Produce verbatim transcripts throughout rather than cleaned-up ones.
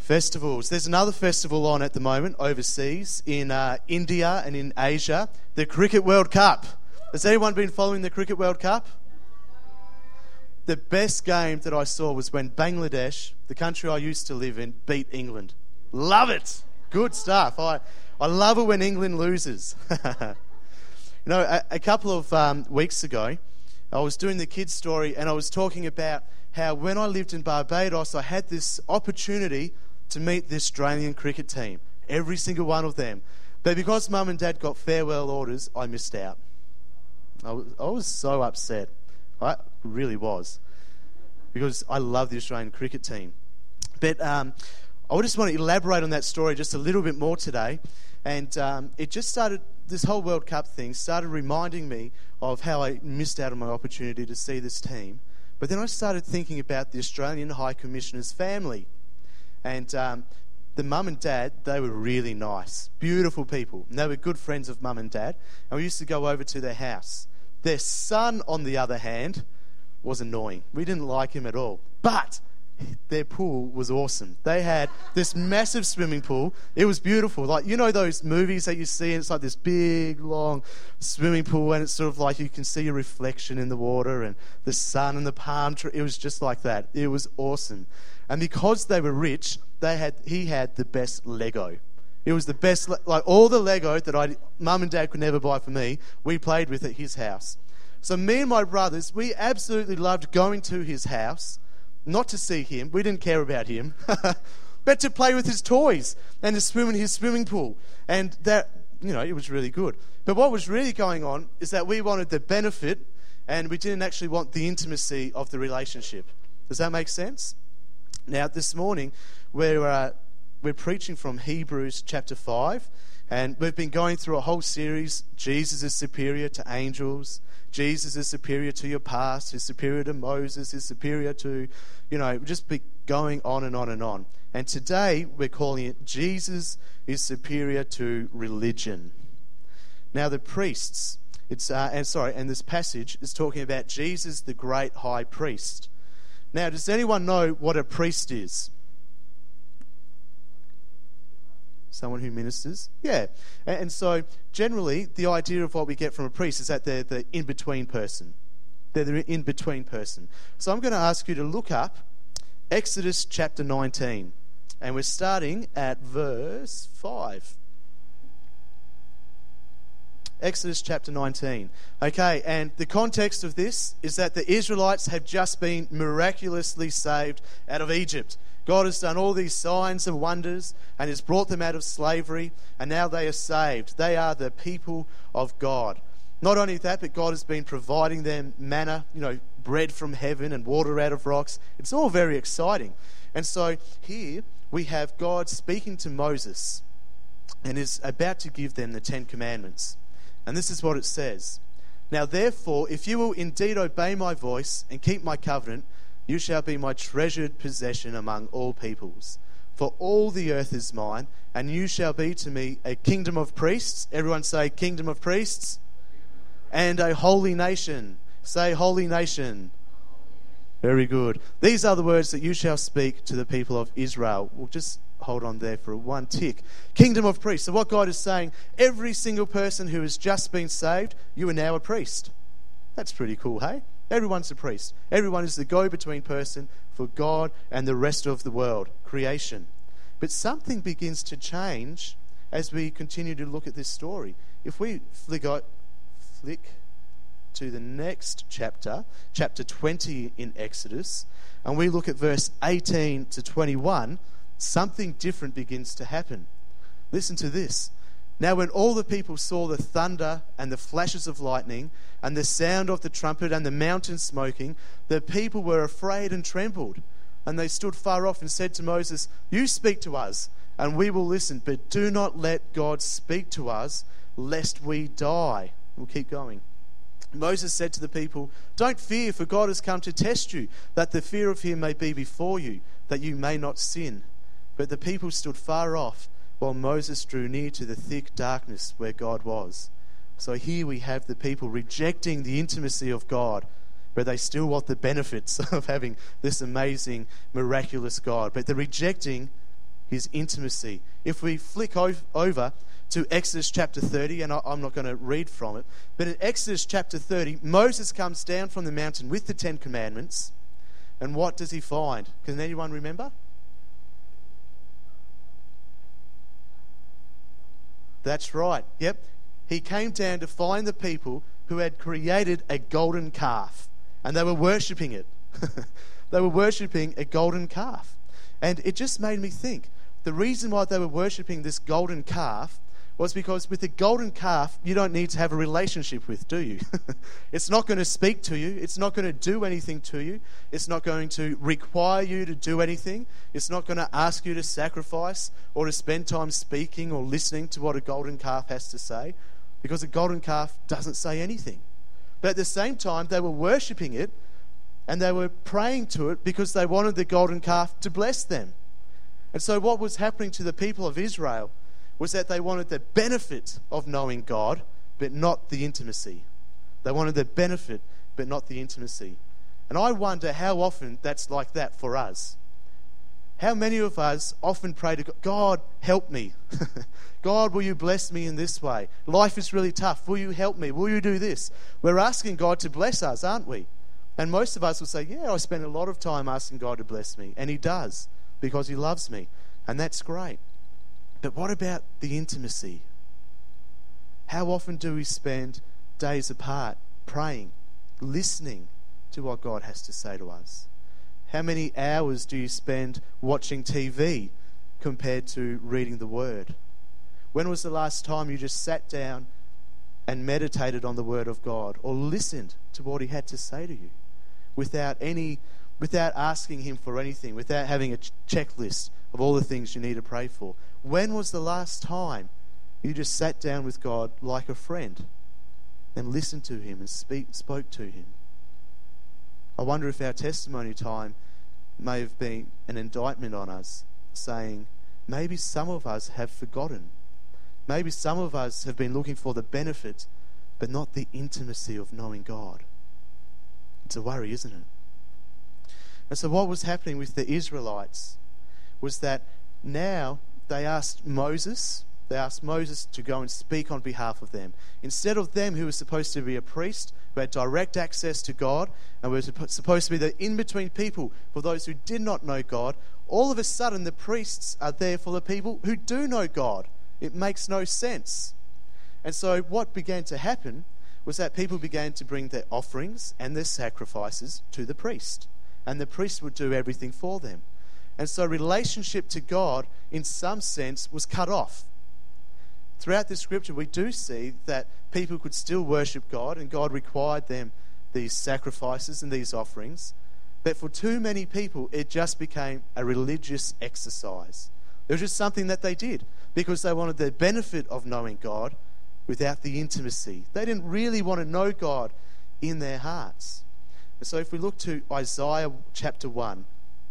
Festivals. There's another festival on at the moment overseas in uh, India and in Asia, the Cricket World Cup. Has anyone been following the Cricket World Cup? The best game that I saw was when Bangladesh, the country I used to live in, beat England. Love it. Good stuff. I, I love it when England loses. You know, a, a couple of um, weeks ago, I was doing the kids' story and I was talking about how when I lived in Barbados, I had this opportunity to meet the Australian cricket team, every single one of them. But because Mum and Dad got farewell orders, I missed out. I was, I was so upset. I really was. Because I love the Australian cricket team. But um, I just want to elaborate on that story just a little bit more today. And um, it just started, this whole World Cup thing started reminding me of how I missed out on my opportunity to see this team. But then I started thinking about the Australian High Commissioner's family. And um, the mum and dad, they were really nice, beautiful people. And they were good friends of mum and dad. And we used to go over to their house. Their son, on the other hand, was annoying. We didn't like him at all. But their pool was awesome. They had this massive swimming pool. It was beautiful. Like, you know those movies that you see, and it's like this big, long swimming pool, and it's sort of like you can see your reflection in the water and the sun and the palm tree. It was just like that. It was awesome. And because they were rich, they had he had the best Lego. It was the best, like all the Lego that I, Mum and Dad could never buy for me, we played with at his house. So me and my brothers, we absolutely loved going to his house, not to see him, we didn't care about him, but to play with his toys and to swim in his swimming pool. And that, you know, it was really good. But what was really going on is that we wanted the benefit and we didn't actually want the intimacy of the relationship. Does that make sense? Now, this morning, we're, uh, we're preaching from Hebrews chapter five, and we've been going through a whole series, Jesus is superior to angels, Jesus is superior to your past, he's superior to Moses, he's superior to, you know, just be going on and on and on. And today, we're calling it Jesus is superior to religion. Now, the priests, it's uh, and sorry, and this passage is talking about Jesus, the great high priest. Now, does anyone know what a priest is? Someone who ministers? Yeah. And, and so, generally, the idea of what we get from a priest is that they're the in-between person. They're the in-between person. So I'm going to ask you to look up Exodus chapter nineteen. And we're starting at verse five. Exodus chapter nineteen. Okay, and the context of this is that the Israelites have just been miraculously saved out of Egypt. God has done all these signs and wonders and has brought them out of slavery, and now they are saved. They are the people of God. Not only that, but God has been providing them manna, you know, bread from heaven and water out of rocks. It's all very exciting. And so here we have God speaking to Moses and is about to give them the Ten Commandments. And this is what it says. Now therefore, if you will indeed obey my voice and keep my covenant, you shall be my treasured possession among all peoples. For all the earth is mine, and you shall be to me a kingdom of priests. Everyone say, kingdom of priests. And a holy nation. Say, holy nation. Very good. These are the words that you shall speak to the people of Israel. We'll just hold on there for one tick. Kingdom of priests. So what God is saying, every single person who has just been saved, you are now a priest. That's pretty cool, hey? Everyone's a priest. Everyone is the go-between person for God and the rest of the world, creation. But something begins to change as we continue to look at this story. If we flick, flick to the next chapter, chapter twenty in Exodus, and we look at verse eighteen to twenty-one, something different begins to happen. Listen to this. Now when all the people saw the thunder and the flashes of lightning and the sound of the trumpet and the mountain smoking, the people were afraid and trembled. And they stood far off and said to Moses, you speak to us and we will listen, but do not let God speak to us lest we die. We'll keep going. Moses said to the people, don't fear, for God has come to test you, that the fear of him may be before you, that you may not sin. But the people stood far off, while Moses drew near to the thick darkness where God was. So here we have the people rejecting the intimacy of God, but they still want the benefits of having this amazing, miraculous God. But they're rejecting his intimacy. If we flick over to Exodus chapter thirty, and I'm not going to read from it, but in Exodus chapter thirty, Moses comes down from the mountain with the Ten Commandments, and what does he find? Can anyone remember? That's right, yep. He came down to find the people who had created a golden calf, and they were worshipping it. They were worshipping a golden calf. And it just made me think, the reason why they were worshipping this golden calf was because with a golden calf, you don't need to have a relationship with, do you? It's not going to speak to you. It's not going to do anything to you. It's not going to require you to do anything. It's not going to ask you to sacrifice or to spend time speaking or listening to what a golden calf has to say, because a golden calf doesn't say anything. But at the same time, they were worshipping it, and they were praying to it because they wanted the golden calf to bless them. And so what was happening to the people of Israel was that they wanted the benefit of knowing God, but not the intimacy. They wanted the benefit, but not the intimacy. And I wonder how often that's like that for us. How many of us often pray to God, God, help me. God, will you bless me in this way? Life is really tough. Will you help me? Will you do this? We're asking God to bless us, aren't we? And most of us will say, yeah, I spend a lot of time asking God to bless me. And he does, because he loves me. And that's great. But what about the intimacy? How often do we spend days apart praying, listening to what God has to say to us? How many hours do you spend watching T V compared to reading the Word? When was the last time you just sat down and meditated on the Word of God, or listened to what he had to say to you without any, without asking him for anything, without having a ch- checklist of all the things you need to pray for? When was the last time you just sat down with God like a friend and listened to him and speak, spoke to him? I wonder if our testimony time may have been an indictment on us, saying, maybe some of us have forgotten. Maybe some of us have been looking for the benefit, but not the intimacy of knowing God. It's a worry, isn't it? And so what was happening with the Israelites was that now they asked Moses, they asked Moses to go and speak on behalf of them. Instead of them, who was supposed to be a priest, who had direct access to God, and were supposed to be the in-between people for those who did not know God, all of a sudden the priests are there for the people who do know God. It makes no sense. And so what began to happen was that people began to bring their offerings and their sacrifices to the priest. And the priest would do everything for them. And so relationship to God, in some sense, was cut off. Throughout the scripture, we do see that people could still worship God, and God required them these sacrifices and these offerings. But for too many people, it just became a religious exercise. It was just something that they did because they wanted the benefit of knowing God without the intimacy. They didn't really want to know God in their hearts. And so if we look to Isaiah chapter one,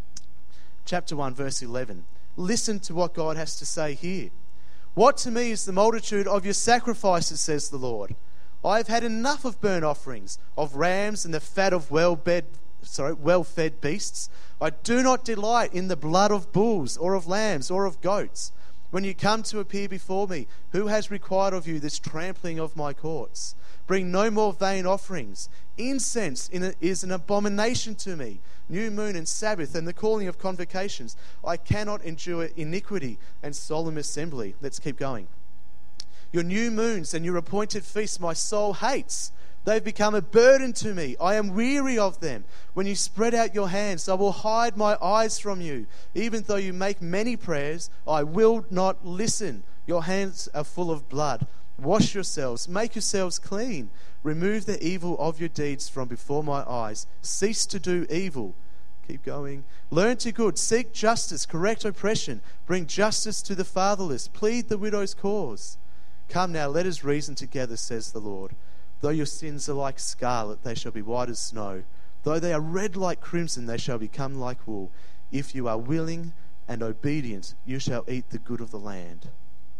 chapter one, verse eleven, listen to what God has to say here. What to me is the multitude of your sacrifices, says the Lord. I have had enough of burnt offerings, of rams and the fat of well-bed, sorry, well-fed beasts. I do not delight in the blood of bulls or of lambs or of goats. When you come to appear before me, who has required of you this trampling of my courts? Bring no more vain offerings. Incense is an abomination to me. New moon and Sabbath and the calling of convocations. I cannot endure iniquity and solemn assembly. Let's keep going. Your new moons and your appointed feasts my soul hates. They've become a burden to me. I am weary of them. When you spread out your hands, I will hide my eyes from you. Even though you make many prayers, I will not listen. Your hands are full of blood. Wash yourselves, make yourselves clean. Remove the evil of your deeds from before my eyes. Cease to do evil. Keep going. Learn to good. Seek justice. Correct oppression. Bring justice to the fatherless. Plead the widow's cause. Come now, let us reason together, says the Lord. Though your sins are like scarlet, they shall be white as snow. Though they are red like crimson, they shall become like wool. If you are willing and obedient, you shall eat the good of the land.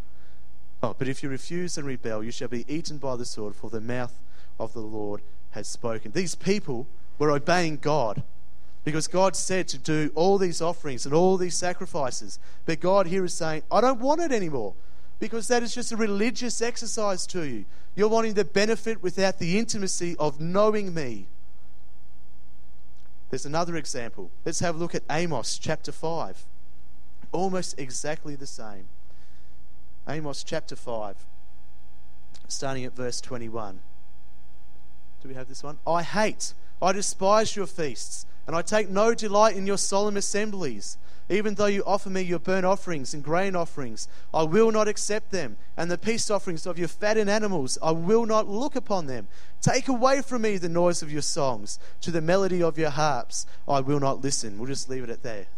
Oh, but if you refuse and rebel, you shall be eaten by the sword, for the mouth of the Lord has spoken. These people were obeying God Because God said to do all these offerings and all these sacrifices. But God here is saying, I don't want it anymore. Because that is just a religious exercise to you. You're wanting the benefit without the intimacy of knowing me. There's another example. Let's have a look at Amos chapter five. Almost exactly the same. Amos chapter five, starting at verse twenty-one. Do we have this one? I hate, I despise your feasts, and I take no delight in your solemn assemblies. Even though you offer me your burnt offerings and grain offerings, I will not accept them. And the peace offerings of your fattened animals, I will not look upon them. Take away from me the noise of your songs. To the melody of your harps, I will not listen. We'll just leave it at there.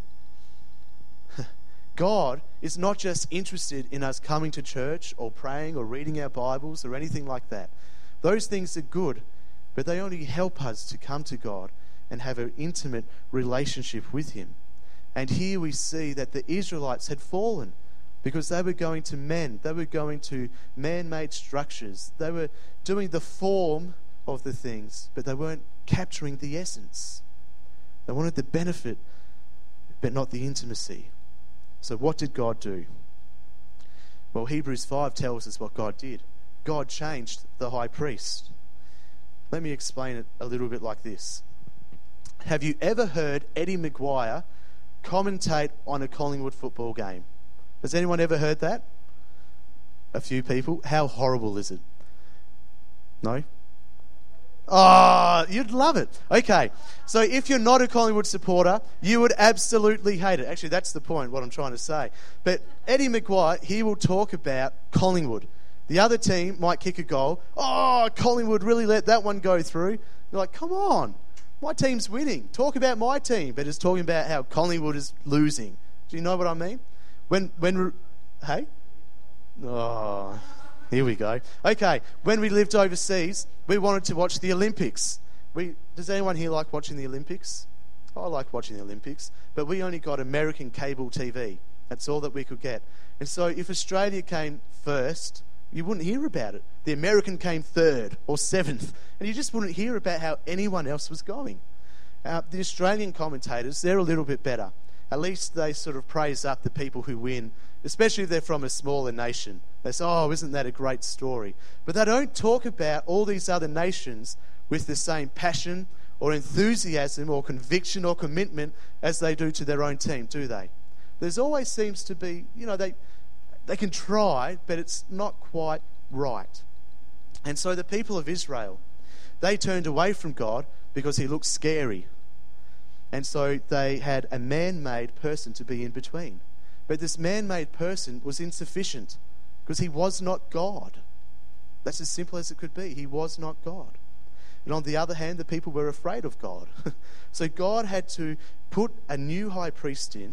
God is not just interested in us coming to church or praying or reading our Bibles or anything like that. Those things are good, but they only help us to come to God and have an intimate relationship with Him. And here we see that the Israelites had fallen because they were going to men. They were going to man-made structures. They were doing the form of the things, but they weren't capturing the essence. They wanted the benefit, but not the intimacy. So what did God do? Well, Hebrews five tells us what God did. God changed the high priest. Let me explain it a little bit like this. Have you ever heard Eddie Maguire commentate on a Collingwood football game? Has anyone ever heard that? A few people. How horrible is it? No? Oh, you'd love it. Okay, so if you're not a Collingwood supporter, you would absolutely hate it. Actually, that's the point, what I'm trying to say. But Eddie Maguire, he will talk about Collingwood. The other team might kick a goal. Oh, Collingwood really let that one go through. You're like, come on. My team's winning. Talk about my team. But it's talking about how Collingwood is losing. Do you know what I mean? When, when, hey? Oh, here we go. Okay, when we lived overseas, we wanted to watch the Olympics. We, does anyone here like watching the Olympics? I like watching the Olympics. But we only got American cable T V. That's all that we could get. And so if Australia came first, you wouldn't hear about it. The American came third or seventh, and you just wouldn't hear about how anyone else was going. Uh, the Australian commentators, they're a little bit better. At least they sort of praise up the people who win, especially if they're from a smaller nation. They say, oh, isn't that a great story? But they don't talk about all these other nations with the same passion or enthusiasm or conviction or commitment as they do to their own team, do they? There's always seems to be, you know, they... They can try, but it's not quite right. And so the people of Israel, they turned away from God because He looked scary. And so they had a man-made person to be in between. But this man-made person was insufficient because He was not God. That's as simple as it could be. He was not God. And on the other hand, the people were afraid of God. So God had to put a new high priest in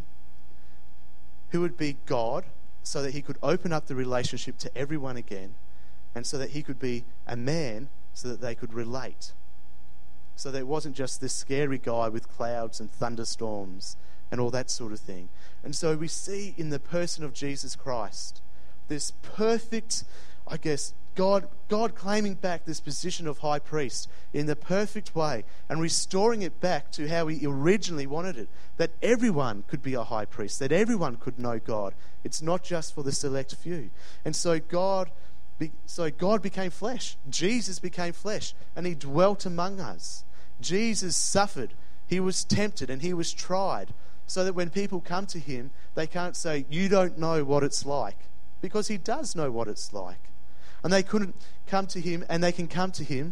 who would be God, so that He could open up the relationship to everyone again, and so that He could be a man so that they could relate. So that it wasn't just this scary guy with clouds and thunderstorms and all that sort of thing. And so we see in the person of Jesus Christ this perfect, I guess, God, God claiming back this position of high priest in the perfect way and restoring it back to how He originally wanted it, that everyone could be a high priest, that everyone could know God. It's not just for the select few. And so God, be, so God became flesh. Jesus became flesh, and He dwelt among us. Jesus suffered. He was tempted and He was tried, so that when people come to Him, they can't say, you don't know what it's like, because He does know what it's like. And they couldn't come to Him, and they can come to Him.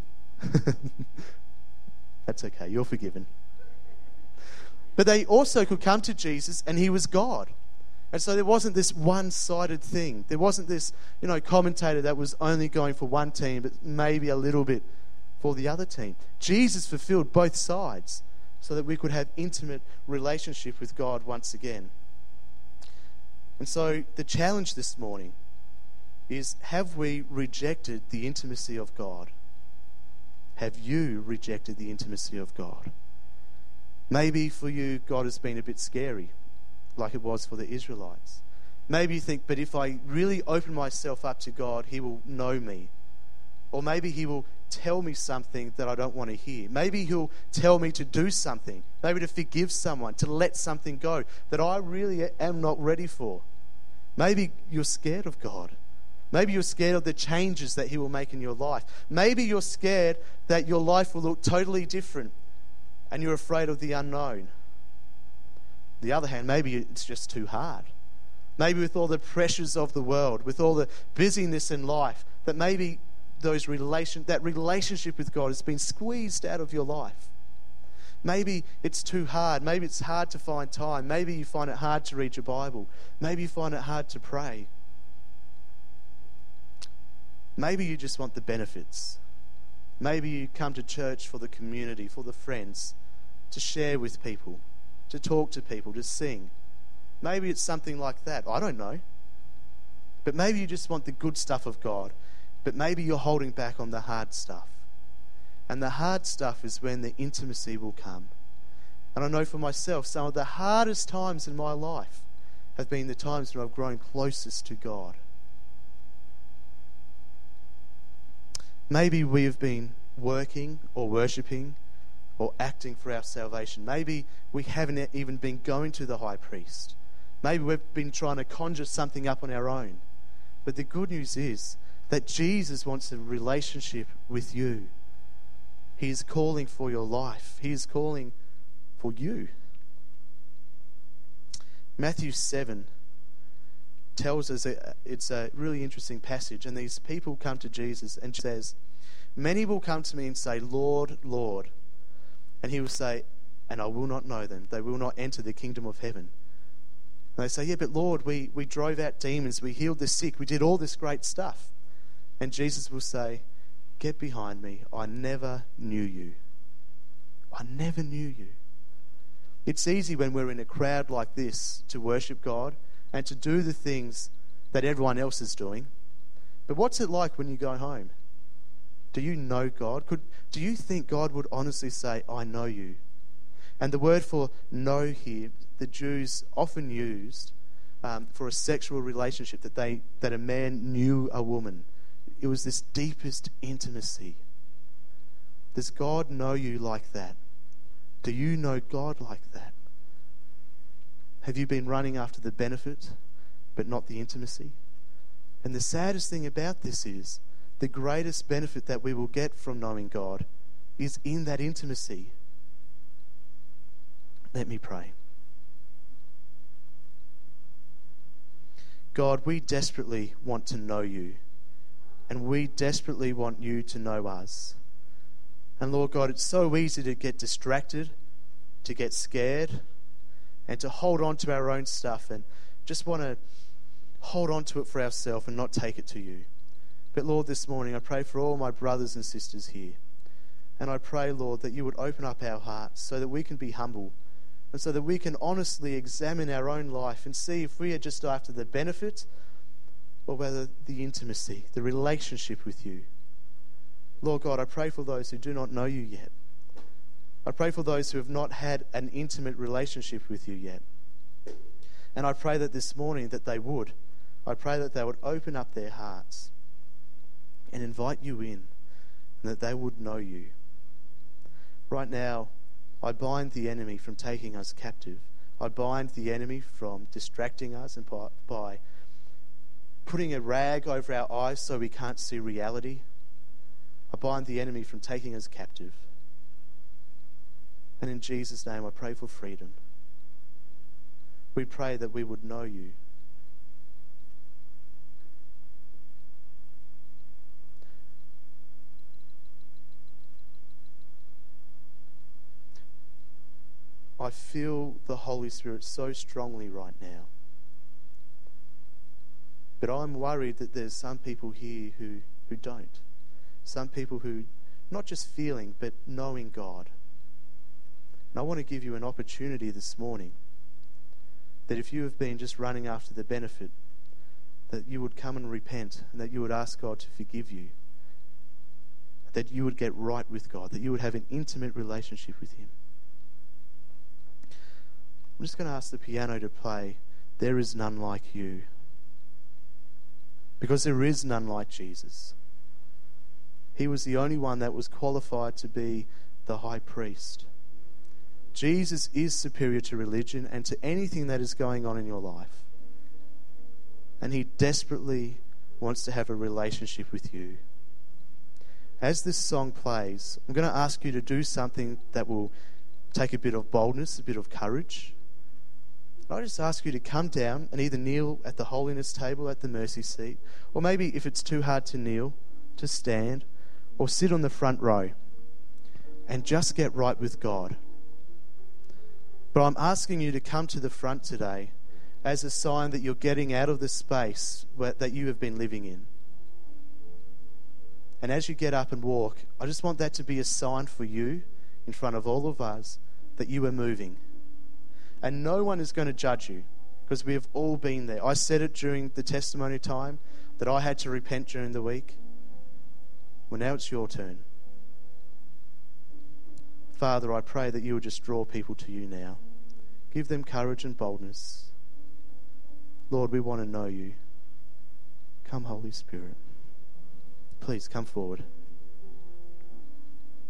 That's okay, you're forgiven. But they also could come to Jesus, and He was God. And so there wasn't this one-sided thing. There wasn't this, you know, commentator that was only going for one team, but maybe a little bit for the other team. Jesus fulfilled both sides so that we could have intimate relationship with God once again. And so the challenge this morning is, have we rejected the intimacy of God? Have you rejected the intimacy of God? Maybe for you, God has been a bit scary, like it was for the Israelites. Maybe you think, but if I really open myself up to God, He will know me. Or maybe He will tell me something that I don't want to hear. Maybe he'll tell me to do something, maybe to forgive someone, to let something go that I really am not ready for. Maybe you're scared of God. Maybe you're scared of the changes that he will make in your life. Maybe you're scared that your life will look totally different and you're afraid of the unknown. On the other hand, maybe it's just too hard. Maybe with all the pressures of the world, with all the busyness in life, that maybe those relation that relationship with God has been squeezed out of your life. Maybe it's too hard. Maybe it's hard to find time. Maybe you find it hard to read your Bible. Maybe you find it hard to pray. Maybe you just want the benefits. Maybe you come to church for the community, for the friends, to share with people, to talk to people, to sing. Maybe it's something like that. I don't know. But maybe you just want the good stuff of God. But maybe you're holding back on the hard stuff. And the hard stuff is when the intimacy will come. And I know for myself, some of the hardest times in my life have been the times when I've grown closest to God. Maybe we have been working or worshipping or acting for our salvation. Maybe we haven't even been going to the high priest. Maybe we've been trying to conjure something up on our own. But the good news is that Jesus wants a relationship with you. He is calling for your life. He is calling for you. Matthew seven tells us a, it's a really interesting passage, and these people come to Jesus and says, "Many will come to me and say, 'Lord, Lord.' And he will say, 'And I will not know them. They will not enter the kingdom of heaven.'" And they say, "Yeah, but Lord, we, we drove out demons, we healed the sick, we did all this great stuff." And Jesus will say, "Get behind me. I never knew you. I never knew you." It's easy when we're in a crowd like this to worship God and to do the things that everyone else is doing. But what's it like when you go home? Do you know God? Could, do you think God would honestly say, "I know you"? And the word for know here, the Jews often used um, for a sexual relationship, that they that a man knew a woman. It was this deepest intimacy. Does God know you like that? Do you know God like that? Have you been running after the benefit, but not the intimacy? And the saddest thing about this is, the greatest benefit that we will get from knowing God is in that intimacy. Let me pray. God, we desperately want to know you. And we desperately want you to know us. And Lord God, it's so easy to get distracted, to get scared, and to hold on to our own stuff and just want to hold on to it for ourselves and not take it to you. But Lord, this morning I pray for all my brothers and sisters here. And I pray, Lord, that you would open up our hearts so that we can be humble and so that we can honestly examine our own life and see if we are just after the benefit or whether the intimacy, the relationship with you. Lord God, I pray for those who do not know you yet. I pray for those who have not had an intimate relationship with you yet. And I pray that this morning that they would. I pray that they would open up their hearts and invite you in, and that they would know you. Right now, I bind the enemy from taking us captive. I bind the enemy from distracting us and by, by putting a rag over our eyes so we can't see reality. I bind the enemy from taking us captive. And in Jesus' name I pray for freedom. We pray that we would know you. I feel the Holy Spirit so strongly right now. But I'm worried that there's some people here who, who don't. Some people who, not just feeling, but knowing God. And I want to give you an opportunity this morning that if you have been just running after the benefit, that you would come and repent and that you would ask God to forgive you. That you would get right with God, that you would have an intimate relationship with Him. I'm just going to ask the piano to play "There Is None Like You," because there is none like Jesus. He was the only one that was qualified to be the high priest. Jesus is superior to religion and to anything that is going on in your life. And he desperately wants to have a relationship with you. As this song plays, I'm going to ask you to do something that will take a bit of boldness, a bit of courage. I just ask you to come down and either kneel at the holiness table at the mercy seat, or maybe if it's too hard to kneel, to stand, or sit on the front row and just get right with God. But I'm asking you to come to the front today as a sign that you're getting out of the space where, that you have been living in. And as you get up and walk, I just want that to be a sign for you in front of all of us that you are moving. And no one is going to judge you because we have all been there. I said it during the testimony time that I had to repent during the week. Well, now it's your turn. Father, I pray that you will just draw people to you now. Give them courage and boldness. Lord, we want to know you. Come, Holy Spirit. Please come forward.